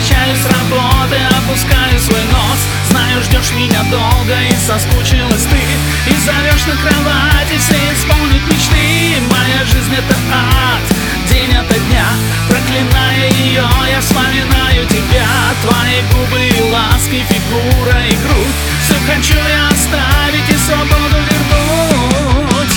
Возвращаюсь с работы, опускаю свой нос. Знаю, ждешь меня долго и соскучилась ты, и зовешь на кровати все исполнить мечты. Моя жизнь — это ад, день ото дня. Проклиная ее, я вспоминаю тебя. Твои губы и ласки, фигура и грудь. Все хочу я оставить и свободу вернуть.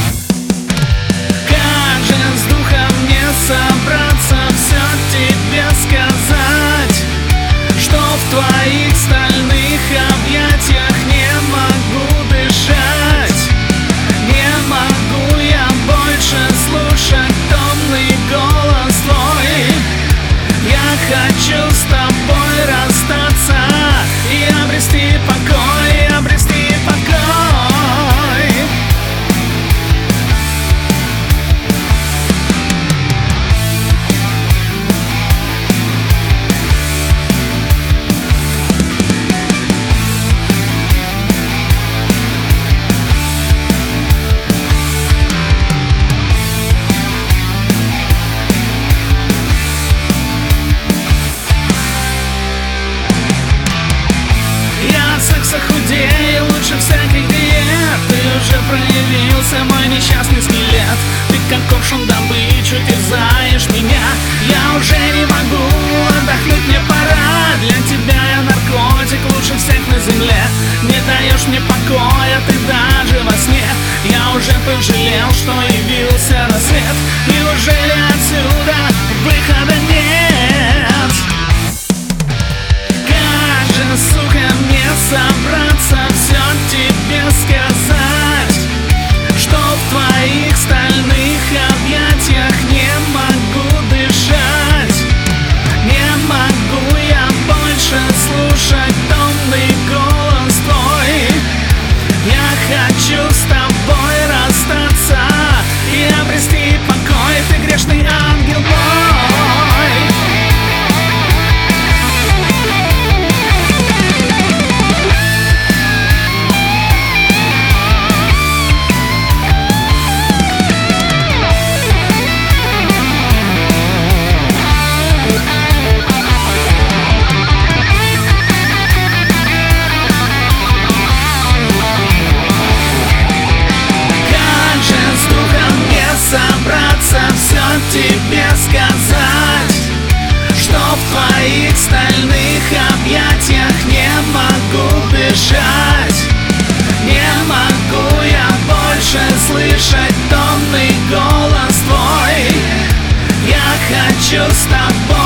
Как же с духом мне собраться, все тебе сказать, что в твоих стальных объятиях не могу дышать. Не могу я больше слушать томный голос твой. Я хочу с тобой расстаться и обрести покой, обрести покой. Худее, лучше всяких диет. Ты уже проявился, мой несчастный скелет. Ты как коршун добычу терзаешь меня. Я уже не могу отдохнуть, мне пора. Для тебя я наркотик, лучше всех на земле. Не даешь мне покоя, ты даже во сне. Я уже пожалел, что явился на свет. Неужели отсюда выхода нет? Как же, сука, мне собраться, все тебе сказать, что в твоих стальных объятиях не могу дышать. Не могу я больше слушать томный голос твой. Я хочу с тобой расстаться и обрести покой. Ты грешный ангел мой. Тебе сказать, что в твоих стальных объятиях не могу дышать. Не могу я больше слышать томный голос твой. Я хочу с тобой